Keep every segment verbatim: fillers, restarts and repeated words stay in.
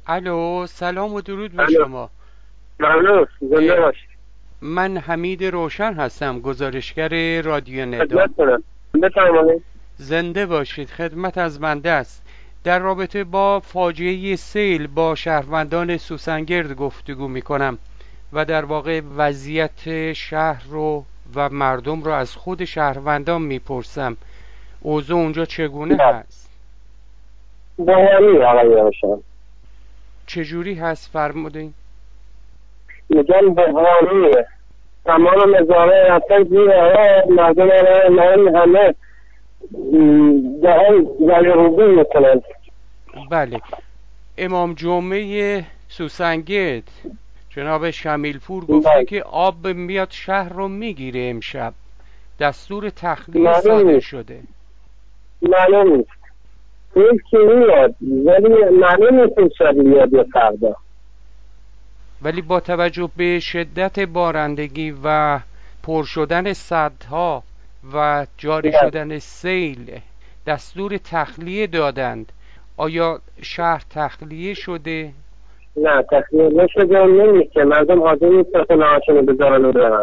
الو، سلام و درود به الو. شما. ممنون، زنده باشید. من حمید روشن هستم، گزارشگر رادیو ندا. خدمت کنم. بفرمایید. زنده باشید. خدمت از بنده است. در رابطه با فاجعه سیل با شهروندان سوسنگرد گفتگو می کنم و در واقع وضعیت شهر رو و مردم رو از خود شهروندان می پرسم. اوضاع اونجا چگونه هست؟ بحرانی آقای روشن. چجوری هست فرمودین؟ میگن بحرانیه. تمام نظامه رفتن زیر آقا مردم آقا همه دهن زلیروبی میکنن. بله. امام جمعه سوسنگرد جناب شمیلپور گفته که آب میاد شهر رو میگیره. امشب دستور تخلیه صادر شده. معلوم نیست این که میاد ولی معلوم نیست این شب میاد یا فردا. ولی با توجه به شدت بارندگی و پر شدن سدها و جاری شدن سیل دستور تخلیه دادند. آیا شهر تخلیه شده؟ نه تخلیه نشده، نمیشه که مردم حاضر نیست خونه هاشونو بذارن و برن.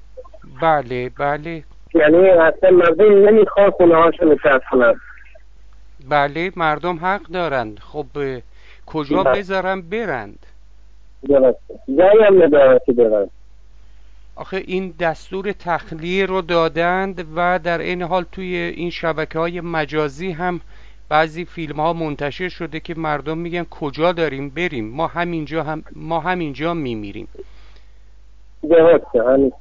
بله بله. یعنی اصلا مردم نمیخواد خونه هاشونو ترک کنن. بله مردم حق دارند. خب کجا بذارن برند؟ درسته جایی هم نداره که برند. آخه این دستور تخلیه رو دادند و در این حال توی این شبکه های مجازی هم بعضی فیلم ها منتشر شده که مردم میگن کجا داریم بریم، ما همینجا هم ما همینجا میمیریم. درسته همین.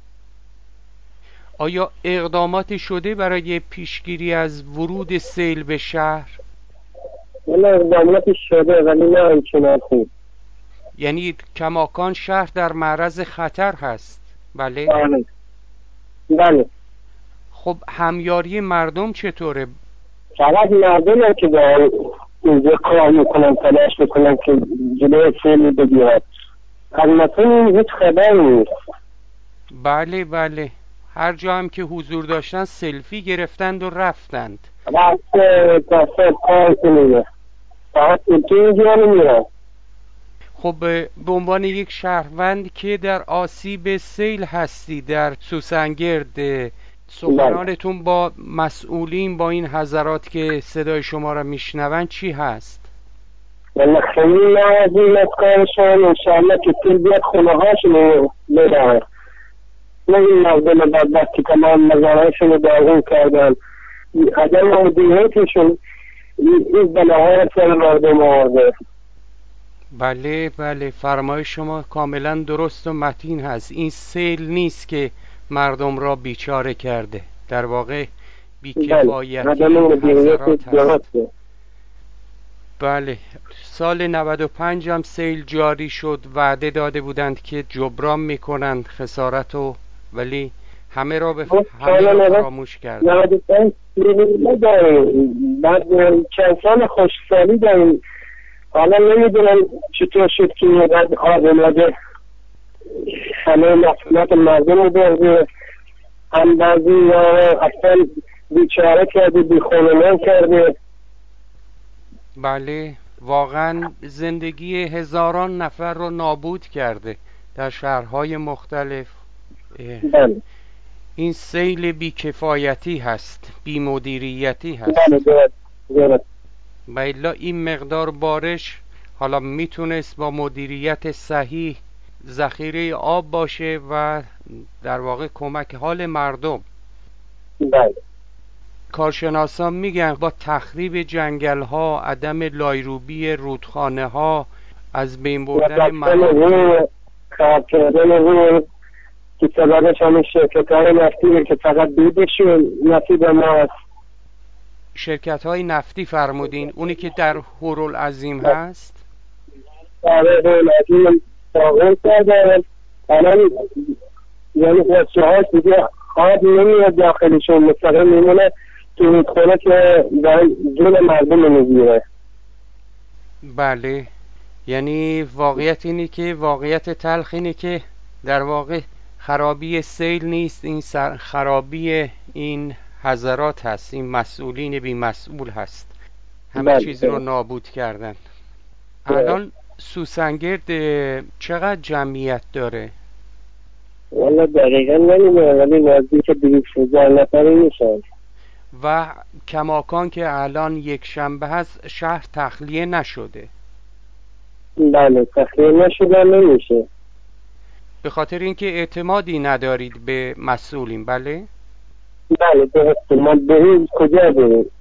آیا اقداماتی شده برای پیشگیری از ورود سیل به شهر؟ ولی اقداماتی شده ولی نه اینچنان خوب. یعنی کماکان شهر در معرض خطر هست؟ بله بله بله. خب همیاری مردم چطوره؟ فقط مردم هم که با اینجا کار میکنن، تلاش میکنن که جلوی سیل بگیرد. از مثلا هیچ خبری نیست. بله بله. هر جا هم که حضور داشتن سلفی گرفتند و رفتند. رفت تصد کار کنیده فقط سلفی اینجا نمیرن. خب به عنوان یک شهروند که در آسیب سیل هستی در سوسنگرد، سخنانتون با مسئولین، با این حضرات که صدای شما را میشنون چی هست؟ ولی خیلی نوازی از کارشان. انشاءالله که سیل بیاد خونه هاشون بدن. نه این مردم بدبخت که تمام مزارعشون رو داغون کردن. عدم مدیریتشون این بلاها رو سر مردم آورده. بله بله. فرمای شما کاملا درست و متین هست. این سیل نیست که مردم را بیچاره کرده، در واقع بیکفایتی حضرات هست. بله. سال نود و پنج هم سیل جاری شد، وعده داده بودند که جبران میکنند خسارت رو، ولی همه را به همه را فراموش کردند. نود و پنج داریم، بعد چند سال خوشسالی داریم. حالا نمیدونم چطور شد که یه بعد آب اومده همه مسئولیت مردم رو برده. هم بعضی اصلا بیچاره کرده، بیخونمان کرده. بله واقعا زندگی هزاران نفر رو نابود کرده در شهرهای مختلف. بله. این سیل بیکفایتی هست، بیمدیریتی هست. بله درست درست. و الا این مقدار بارش حالا میتونست با مدیریت صحیح ذخیره آب باشه و در واقع کمک حال مردم. بله. کارشناسان میگن با تخریب جنگل ها، عدم لایروبی رودخانه ها، از بین بردن مناطق، خراب کردن روی که سببش همین شرکت های نفتی که فقط دودشون نصیب ماست. شرکت های نفتی فرمودین؟ اونی که در هورالعظیم هست؟ آره هورالعظیم ساغل کردن. الان یعنی خودشه هاش دیگه آب نمیاد داخلشون، مستقیم میمونه تو رودخانه که جون مردم میگیره. بله. یعنی واقعیت اینه که واقعیت تلخ اینه که در واقع خرابی سیل نیست، این خرابی این حضرات هست، این مسئولین بی مسئول هست، همه چیز رو نابود کردن. الان سوسنگرد چقدر جمعیت داره؟ والا دقیقا نمیدونم ولی نزدیک دویست هزار نفری میشن. و کماکان که الان یک شنبه هست شهر تخلیه نشده؟ بله تخلیه نشده نمیشه. به خاطر اینکه اعتمادی ندارید به مسئولین. بله بله به احتمال به کجا بریم؟